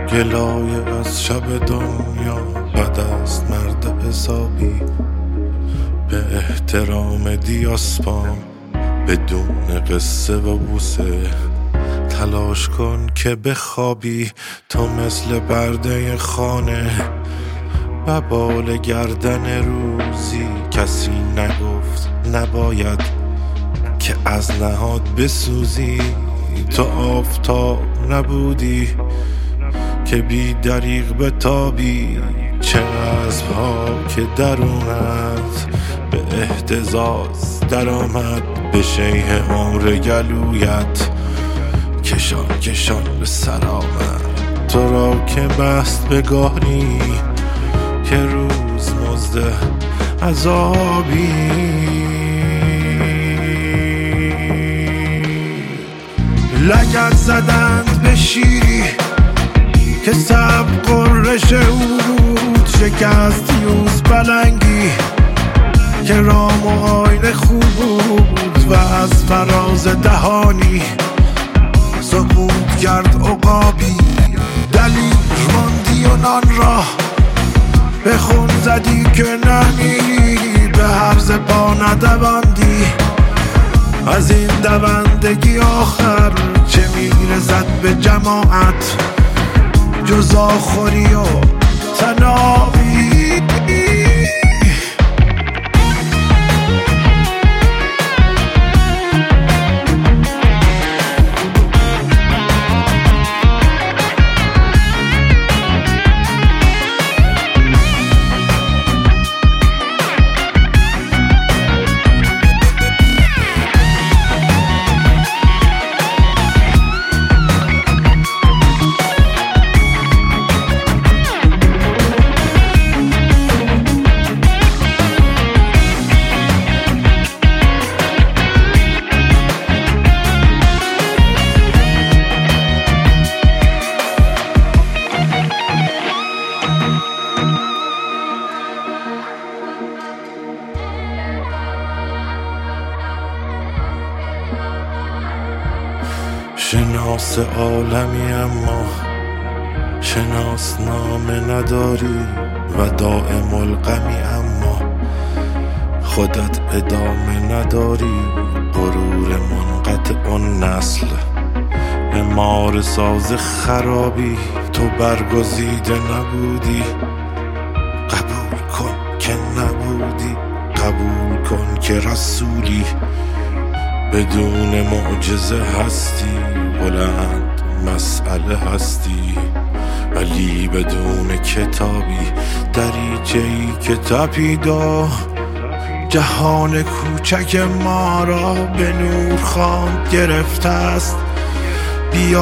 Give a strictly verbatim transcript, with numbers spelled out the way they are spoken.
گلایه از شب دنیا بد است مرد حسابی. به احترام دیاسپام بدون قصه و بوسه تلاش کن که بخوابی. تو مثل برده خانه و بال گردن روزی. کسی نگفت نباید که از نهاد بسوزی. تو آفتاب نبودی که بی دریغ بتابی. چه اسب‌ها که درونت به اهتزاز در آمد. به شیه عمر گلویت کشان کشان به سر آمد. تو را که بست به گاری که روز مزد عذابی. لگد زدند به شیری که سب قرش بود. شکست یوز بلنگی که رام و آینه خوب بود. و از فراز دهانی سکوت کرد عقابی. دلیل ماندی و نان را به خون زدی که نمیری. به حرز پا ندواندی از این دوندگی آخر. چه میرسد به جماعت جز آخوری و تنابی. شناس عالمی اما شناس نامه نداری. و دائم الغمی اما خودت ادامه نداری. غرور منقطع النسل مار ساز خرابی. تو برگزیده نبودی قبول کن که نبودی. قبول کن که رسولی بدون معجزه هستی. بلند مسئله هستی ولی بدون کتابی. دریچه‌ای که تپیدا جهان کوچک ما را به نور خواند گرفته است. بیا